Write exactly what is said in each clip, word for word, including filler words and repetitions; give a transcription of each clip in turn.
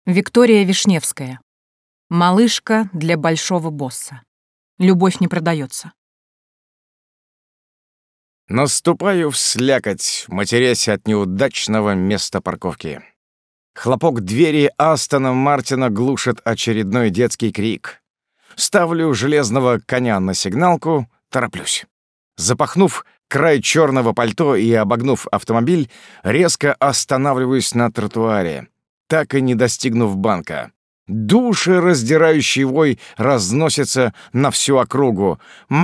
Виктория Вишневская. Малышка для большого босса. Любовь не продается. Наступаю в слякоть, матерясь от неудачного места парковки. Хлопок двери Астона Мартина глушит очередной детский крик. Ставлю железного коня на сигналку, тороплюсь. Запахнув край черного пальто и обогнув автомобиль, резко останавливаюсь на тротуаре, так и не достигнув банка. Душераздирающий вой разносится на всю округу.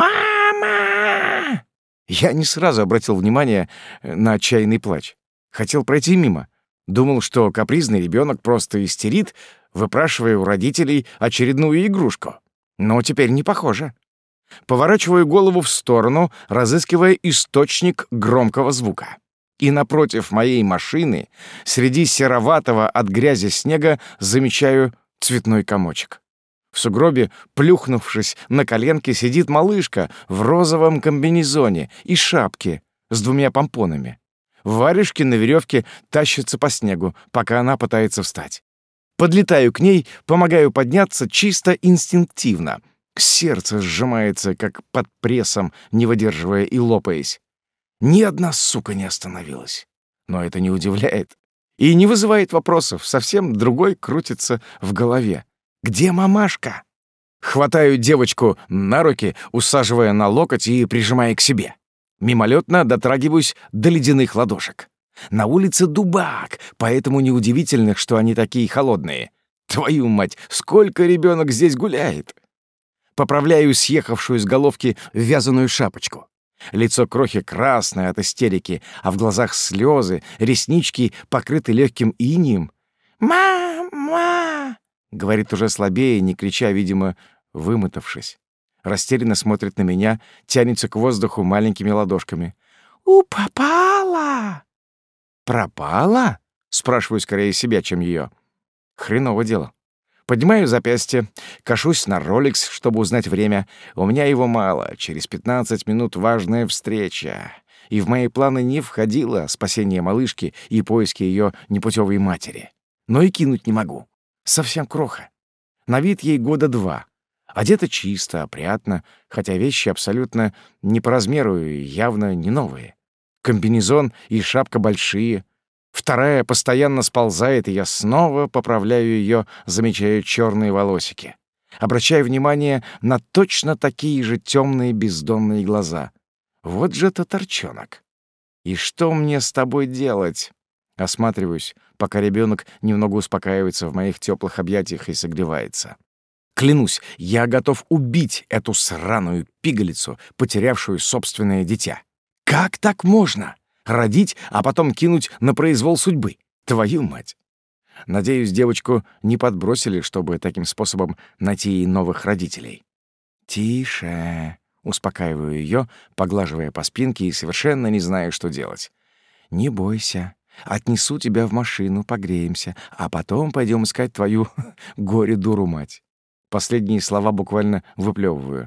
«Мама!» Я не сразу обратил внимание на отчаянный плач. Хотел пройти мимо. Думал, что капризный ребенок просто истерит, выпрашивая у родителей очередную игрушку. Но теперь не похоже. Поворачиваю голову в сторону, разыскивая источник громкого звука. И напротив моей машины, среди сероватого от грязи снега, замечаю цветной комочек. В сугробе, плюхнувшись на коленки, сидит малышка в розовом комбинезоне и шапке с двумя помпонами. Варежки на веревке тащатся по снегу, пока она пытается встать. Подлетаю к ней, помогаю подняться чисто инстинктивно. Сердце сжимается, как под прессом, не выдерживая и лопаясь. Ни одна сука не остановилась. Но это не удивляет и не вызывает вопросов. Совсем другой крутится в голове. Где мамашка? Хватаю девочку на руки, усаживая на локоть и прижимая к себе. Мимолетно дотрагиваюсь до ледяных ладошек. На улице дубак, поэтому неудивительно, что они такие холодные. Твою мать, сколько ребенок здесь гуляет! Поправляю съехавшую с головки вязаную шапочку. Лицо крохи красное от истерики, а в глазах слезы, реснички покрыты легким инием. «Мама!» — говорит уже слабее, не крича, видимо, вымотавшись. Растерянно смотрит на меня, тянется к воздуху маленькими ладошками. «У, попала!» «Пропала?» — спрашиваю скорее себя, чем ее. Хреново дело. Поднимаю запястье, кашусь на Rolex, чтобы узнать время. У меня его мало, через пятнадцать минут важная встреча. И в мои планы не входило спасение малышки и поиски ее непутевой матери. Но и кинуть не могу. Совсем кроха. На вид ей года два. Одета чисто, опрятно, хотя вещи абсолютно не по размеру и явно не новые. Комбинезон и шапка большие. Вторая постоянно сползает, и я снова поправляю ее, замечая черные волосики. Обращаю внимание на точно такие же темные бездонные глаза. Вот же это торчонок. И что мне с тобой делать? Осматриваюсь, пока ребенок немного успокаивается в моих теплых объятиях и согревается. Клянусь, я готов убить эту сраную пигалицу, потерявшую собственное дитя. Как так можно? Родить, а потом кинуть на произвол судьбы. Твою мать! Надеюсь, девочку не подбросили, чтобы таким способом найти ей новых родителей. «Тише!» — успокаиваю ее, поглаживая по спинке и совершенно не знаю, что делать. «Не бойся. Отнесу тебя в машину, погреемся, а потом пойдем искать твою горе-дуру-мать». Последние слова буквально выплевываю.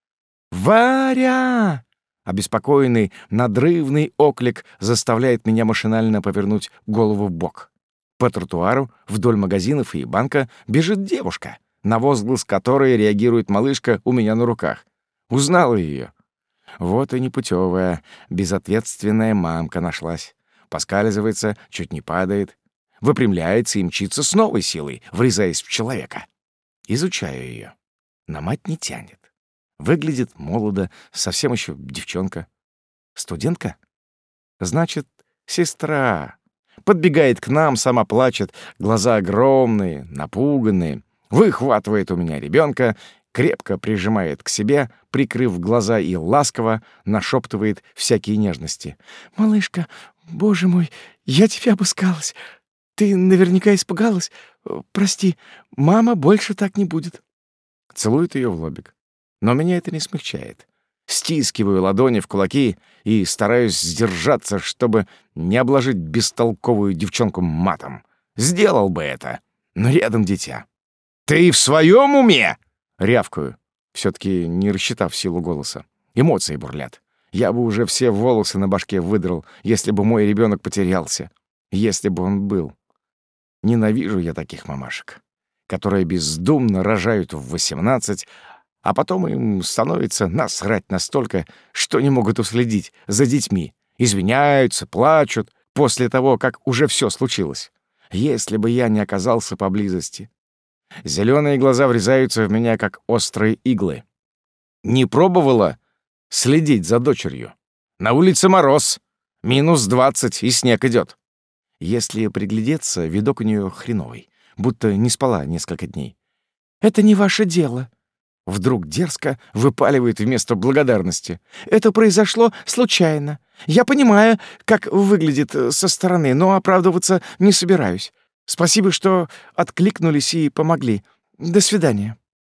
«Варя!» Обеспокоенный, надрывный оклик заставляет меня машинально повернуть голову вбок. По тротуару, вдоль магазинов и банка, бежит девушка, на возглас которой реагирует малышка у меня на руках. Узнала ее. Вот и непутевая, безответственная мамка нашлась. Поскальзывается, чуть не падает, выпрямляется и мчится с новой силой, врезаясь в человека. Изучаю ее. На мать не тянет. Выглядит молодо, совсем еще девчонка. Студентка? Значит, сестра. Подбегает к нам, сама плачет, глаза огромные, напуганные. Выхватывает у меня ребенка, крепко прижимает к себе, прикрыв глаза, и ласково нашептывает всякие нежности. «Малышка, боже мой, я тебя обыскалась. Ты наверняка испугалась. Прости, мама больше так не будет». Целует ее в лобик. Но меня это не смягчает. Стискиваю ладони в кулаки и стараюсь сдержаться, чтобы не обложить бестолковую девчонку матом. Сделал бы это, но рядом дитя. «Ты в своем уме?» — рявкаю, все-таки не рассчитав силу голоса. Эмоции бурлят. Я бы уже все волосы на башке выдрал, если бы мой ребенок потерялся. Если бы он был. Ненавижу я таких мамашек, которые бездумно рожают в восемнадцать, а потом им становится насрать настолько, что не могут уследить за детьми, извиняются, плачут после того, как уже все случилось. Если бы я не оказался поблизости. Зеленые глаза врезаются в меня, как острые иглы. Не пробовала следить за дочерью? На улице мороз, минус двадцать, и снег идет. Если приглядеться, видок у нее хреновый, будто не спала несколько дней. «Это не ваше дело», — вдруг дерзко выпаливает вместо благодарности. «Это произошло случайно. Я понимаю, как выглядит со стороны, но оправдываться не собираюсь. Спасибо, что откликнулись и помогли. До свидания».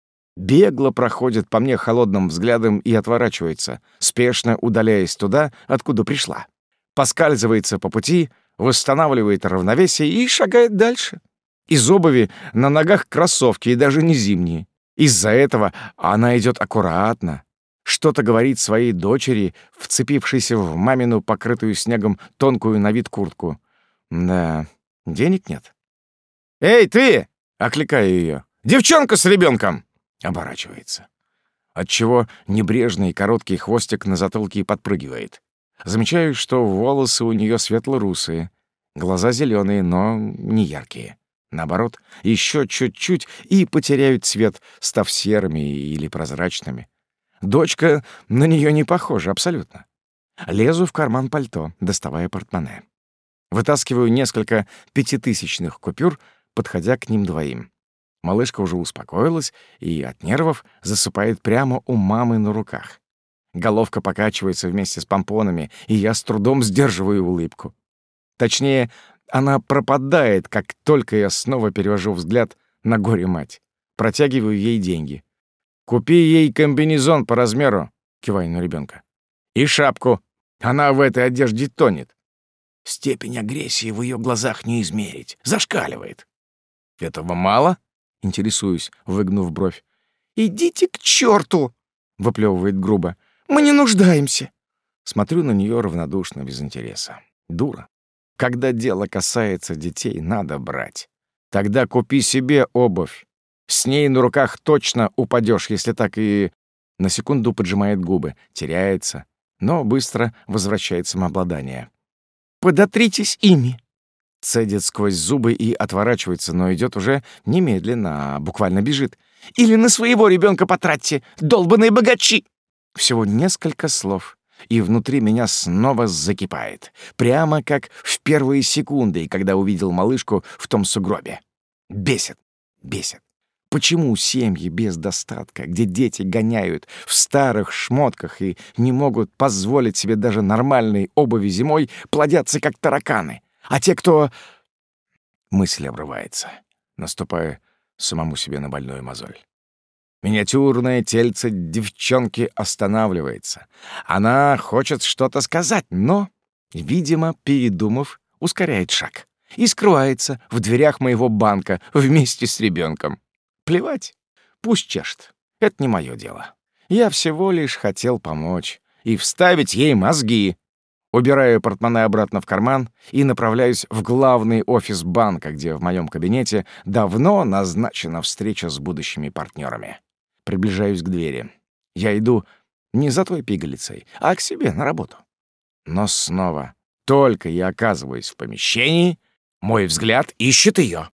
Бегло проходит по мне холодным взглядом и отворачивается, спешно удаляясь туда, откуда пришла. Поскальзывается по пути, восстанавливает равновесие и шагает дальше. Из обуви на ногах кроссовки, и даже не зимние. Из-за этого она идет аккуратно. Что-то говорит своей дочери, вцепившейся в мамину, покрытую снегом, тонкую на вид куртку. Да, денег нет. «Эй, ты!» — окликаю ее. «Девчонка с ребенком!» Оборачивается. Отчего небрежный короткий хвостик на затылке подпрыгивает. Замечаю, что волосы у нее светло-русые, глаза зеленые, но не яркие. Наоборот, еще чуть-чуть и потеряют цвет, став серыми или прозрачными. Дочка на нее не похожа абсолютно. Лезу в карман пальто, доставая портмоне. Вытаскиваю несколько пятитысячных купюр, подходя к ним двоим. Малышка уже успокоилась и от нервов засыпает прямо у мамы на руках. Головка покачивается вместе с помпонами, и я с трудом сдерживаю улыбку. Точнее, она пропадает, как только я снова перевожу взгляд на горе-мать. Протягиваю ей деньги. «Купи ей комбинезон по размеру», — киваю на ребенка. «И шапку. Она в этой одежде тонет». Степень агрессии в ее глазах не измерить. Зашкаливает. «Этого мало?» — интересуюсь, выгнув бровь. «Идите к черту!» — выплевывает грубо. «Мы не нуждаемся!» Смотрю на нее равнодушно, без интереса. Дура. Когда дело касается детей, надо брать. Тогда купи себе обувь. С ней на руках точно упадешь, если так и... На секунду поджимает губы, теряется, но быстро возвращает самообладание. «Подотритесь ими!» Цедит сквозь зубы и отворачивается, но идет уже немедленно, а буквально бежит. «Или на своего ребенка потратьте, долбаные богачи!» Всего несколько слов, и внутри меня снова закипает. Прямо как в первые секунды, когда увидел малышку в том сугробе. Бесит, бесит. Почему семьи без достатка, где дети гоняют в старых шмотках и не могут позволить себе даже нормальной обуви зимой, плодятся как тараканы? А те, кто... Мысль обрывается, наступая самому себе на больную мозоль. Миниатюрное тельце девчонки останавливается. Она хочет что-то сказать, но, видимо, передумав, ускоряет шаг и скрывается в дверях моего банка вместе с ребенком. Плевать, пусть чешет. Это не мое дело. Я всего лишь хотел помочь и вставить ей мозги. Убираю портмоне обратно в карман и направляюсь в главный офис банка, где в моем кабинете давно назначена встреча с будущими партнерами. Приближаюсь к двери. Я иду не за той пигалицей, а к себе на работу. Но снова, только я оказываюсь в помещении, мой взгляд ищет ее.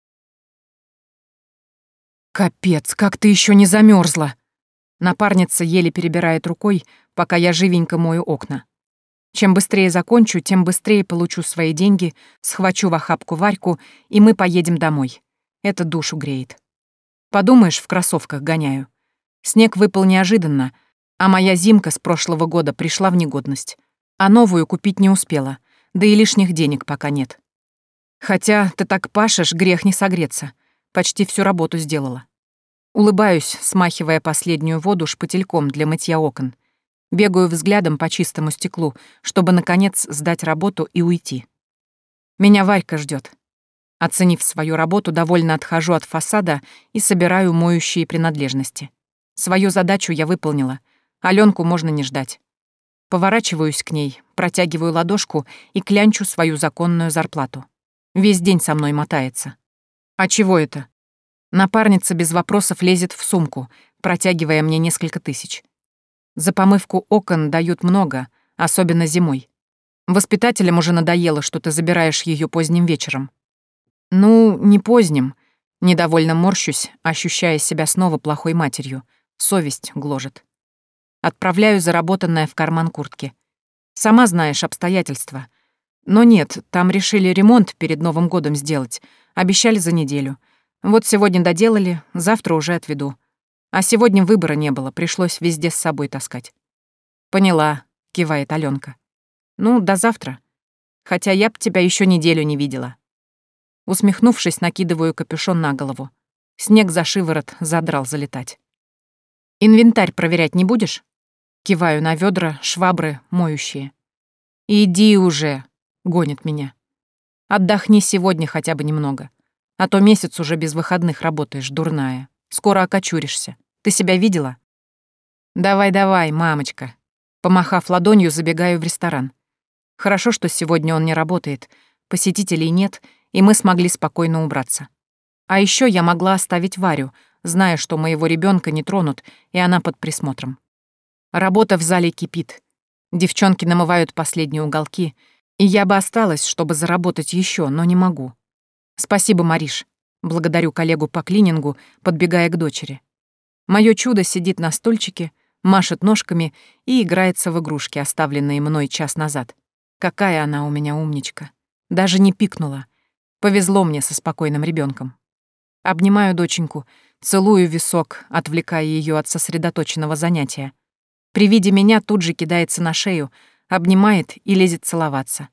Капец, как ты еще не замерзла! Напарница еле перебирает рукой, пока я живенько мою окна. Чем быстрее закончу, тем быстрее получу свои деньги, схвачу в охапку Варьку, и мы поедем домой. Это душу греет. Подумаешь, в кроссовках гоняю. Снег выпал неожиданно, а моя зимка с прошлого года пришла в негодность. А новую купить не успела, да и лишних денег пока нет. Хотя ты так пашешь, грех не согреться. Почти всю работу сделала. Улыбаюсь, смахивая последнюю воду шпательком для мытья окон. Бегаю взглядом по чистому стеклу, чтобы, наконец, сдать работу и уйти. Меня Варька ждет. Оценив свою работу, довольно отхожу от фасада и собираю моющие принадлежности. Свою задачу я выполнила. Алёнку можно не ждать. Поворачиваюсь к ней, протягиваю ладошку и клянчу свою законную зарплату. Весь день со мной мотается. А чего это? Напарница без вопросов лезет в сумку, протягивая мне несколько тысяч. За помывку окон дают много, особенно зимой. Воспитателям уже надоело, что ты забираешь ее поздним вечером. Ну, не поздним. Недовольно морщусь, ощущая себя снова плохой матерью. Совесть гложет. Отправляю заработанное в карман куртки. Сама знаешь обстоятельства. Но нет, там решили ремонт перед Новым годом сделать. Обещали за неделю. Вот сегодня доделали, завтра уже отведу. А сегодня выбора не было, пришлось везде с собой таскать. «Поняла», — кивает Алёнка. «Ну, до завтра. Хотя я б тебя еще неделю не видела». Усмехнувшись, накидываю капюшон на голову. Снег за шиворот задрал залетать. «Инвентарь проверять не будешь?» Киваю на ведра, швабры, моющие. «Иди уже», — гонит меня. «Отдохни сегодня хотя бы немного. А то месяц уже без выходных работаешь, дурная. Скоро окочуришься. Ты себя видела?» «Давай-давай, мамочка». Помахав ладонью, забегаю в ресторан. Хорошо, что сегодня он не работает, посетителей нет, и мы смогли спокойно убраться. А еще я могла оставить Варю, зная, что моего ребенка не тронут, и она под присмотром. Работа в зале кипит. Девчонки намывают последние уголки, и я бы осталась, чтобы заработать еще, но не могу. Спасибо, Мариш. Благодарю коллегу по клинингу, подбегая к дочери. Моё чудо сидит на стульчике, машет ножками и играется в игрушки, оставленные мной час назад. Какая она у меня умничка. Даже не пикнула. Повезло мне со спокойным ребенком. Обнимаю доченьку, целую висок, отвлекая ее от сосредоточенного занятия. При виде меня тут же кидается на шею, обнимает и лезет целоваться.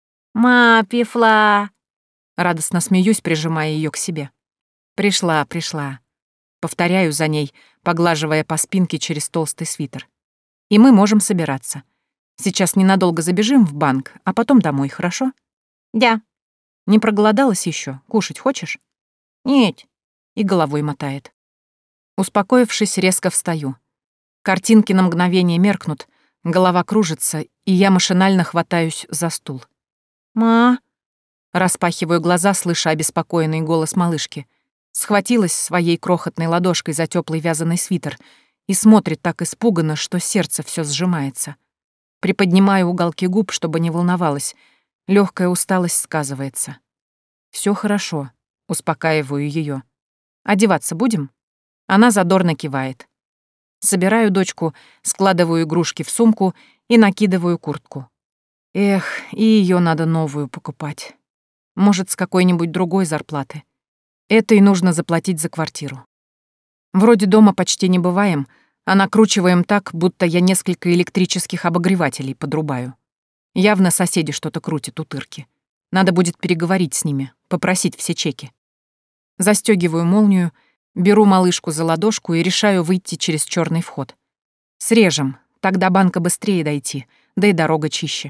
«Ма, пифла!» Радостно смеюсь, прижимая ее к себе. «Пришла, пришла». Повторяю за ней, поглаживая по спинке через толстый свитер. «И мы можем собираться. Сейчас ненадолго забежим в банк, а потом домой, хорошо?» «Да». «Не проголодалась еще? Кушать хочешь?» «Нет». И головой мотает. Успокоившись, резко встаю. Картинки на мгновение меркнут, голова кружится, и я машинально хватаюсь за стул. «Ма...» Распахиваю глаза, слыша обеспокоенный голос малышки. Схватилась своей крохотной ладошкой за теплый вязаный свитер и смотрит так испуганно, что сердце все сжимается. Приподнимаю уголки губ, чтобы не волновалась. Легкая усталость сказывается. Все хорошо, успокаиваю ее. «Одеваться будем?» Она задорно кивает. Собираю дочку, складываю игрушки в сумку и накидываю куртку. Эх, и ее надо новую покупать. Может, с какой-нибудь другой зарплаты. Это и нужно заплатить за квартиру. Вроде дома почти не бываем, а накручиваем так, будто я несколько электрических обогревателей подрубаю. Явно соседи что-то крутят, утырки. Надо будет переговорить с ними, попросить все чеки. Застёгиваю молнию, беру малышку за ладошку и решаю выйти через черный вход. Срежем, так до банка быстрее дойти, да и дорога чище.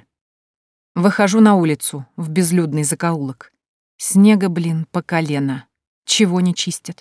Выхожу на улицу, в безлюдный закоулок. Снега, блин, по колено. Чего не чистят?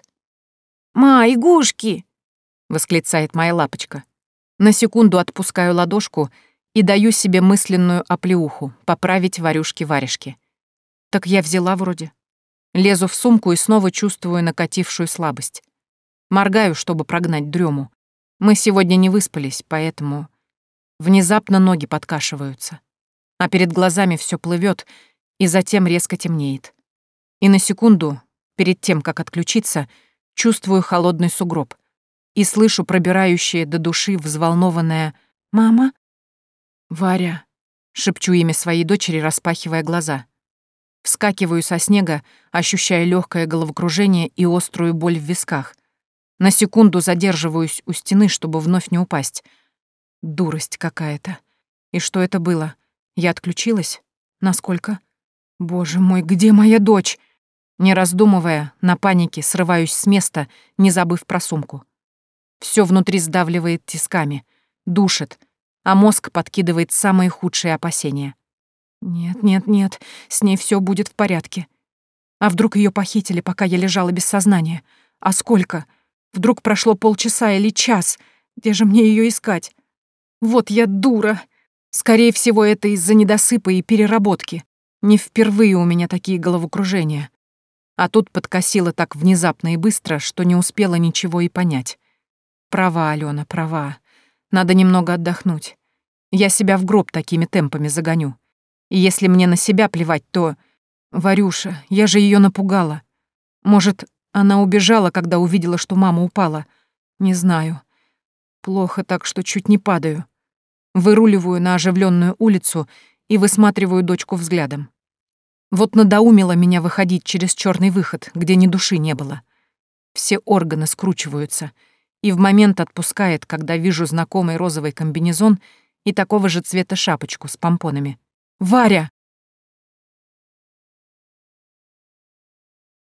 «Ма, игушки!» — восклицает моя лапочка. На секунду отпускаю ладошку и даю себе мысленную оплеуху поправить варюшки-варежки. Так я взяла вроде. Лезу в сумку и снова чувствую накатившую слабость. Моргаю, чтобы прогнать дрему. Мы сегодня не выспались, поэтому... Внезапно ноги подкашиваются. А перед глазами все плывет, и затем резко темнеет. И на секунду, перед тем, как отключиться, чувствую холодный сугроб и слышу пробирающее до души взволнованное «Мама?» «Варя», — шепчу имя своей дочери, распахивая глаза. Вскакиваю со снега, ощущая легкое головокружение и острую боль в висках. На секунду задерживаюсь у стены, чтобы вновь не упасть. Дурость какая-то. И что это было? Я отключилась? Насколько? Боже мой, где моя дочь? Не раздумывая, на панике срываюсь с места, не забыв про сумку. Все внутри сдавливает тисками, душит, а мозг подкидывает самые худшие опасения. Нет, нет, нет, с ней все будет в порядке. А вдруг ее похитили, пока я лежала без сознания? А сколько? Вдруг прошло полчаса или час? Где же мне ее искать? Вот я дура. Скорее всего, это из-за недосыпа и переработки. Не впервые у меня такие головокружения. А тут подкосило так внезапно и быстро, что не успела ничего и понять. Права, Алена, права. Надо немного отдохнуть. Я себя в гроб такими темпами загоню. И если мне на себя плевать, то... Варюша, я же ее напугала. Может, она убежала, когда увидела, что мама упала. Не знаю. Плохо так, что чуть не падаю. Выруливаю на оживленную улицу и высматриваю дочку взглядом. Вот надоумило меня выходить через черный выход, где ни души не было. Все органы скручиваются, и в момент отпускает, когда вижу знакомый розовый комбинезон и такого же цвета шапочку с помпонами. «Варя!»